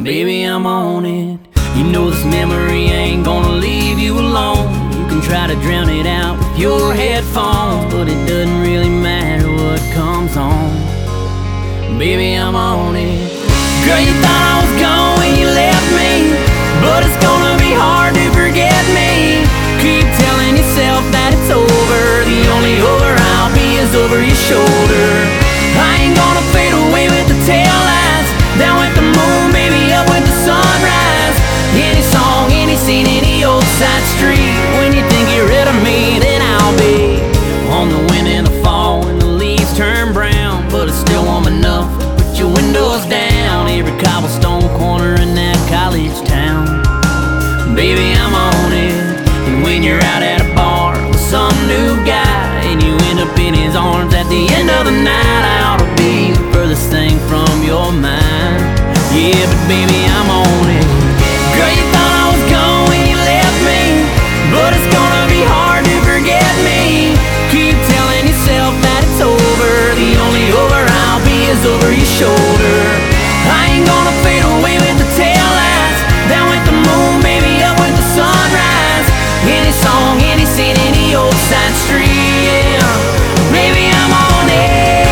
Baby, I'm on it. You know this memory ain't gonna leave you alone. You can try to drown it out with your headphones, but it doesn't really matter what comes on. Baby, I'm on it. Girl, you thought I was gone when you left me, but it's gonna be hard to forget me. Keep telling yourself that it's over. The only over I'll be is over your shoulder. I ain't gonna fade away with the tail lights, down with the moon, baby, up with the sunrise. Any song, any scene, any old side street. When you think you're rid of me, then I'll be on the wind in the fall when the leaves turn brown, but it's still warm enough to put your windows down. Every cobblestone corner in that college town. Baby, I'm on it. And when you're out at a bar with some new guy and you end up in his arms at the end of the night, I ought to be the furthest thing from your mind. Yeah, but baby, I'm on it. Girl, you thought I was gone when you left me, but it's gonna be hard to forget me. Keep telling yourself that it's over. The only over I'll be is over your shoulder. I ain't gonna fade away with the tail lights, down with the moon, baby, up with the sunrise. Any song, any scene, any old side street, yeah. Baby, I'm on it.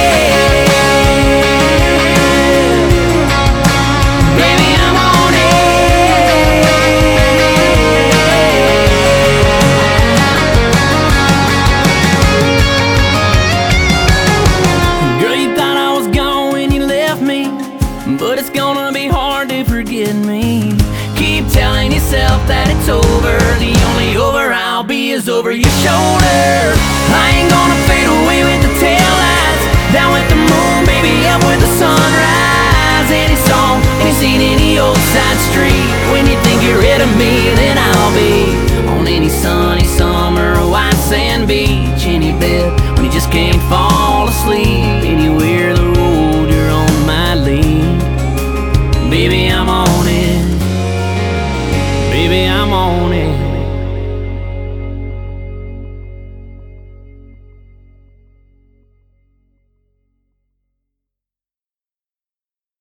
Baby, I'm on it. Girl, you thought I was gone when you left me, but it's gonna be hard to forget me. Keep telling yourself that it's over. The only over I'll be is over your shoulder. I ain't gonna fade away with the tail lights, down with the moon, baby, up with the sunrise. Any song, any scene, any old side street. When you think you're rid of me, then I'll be on any sunny summer or white sand beach. Any bed when you just can't fall asleep. Anywhere the road, you're on my lead. Baby, I'm on it. Baby, I'm on it.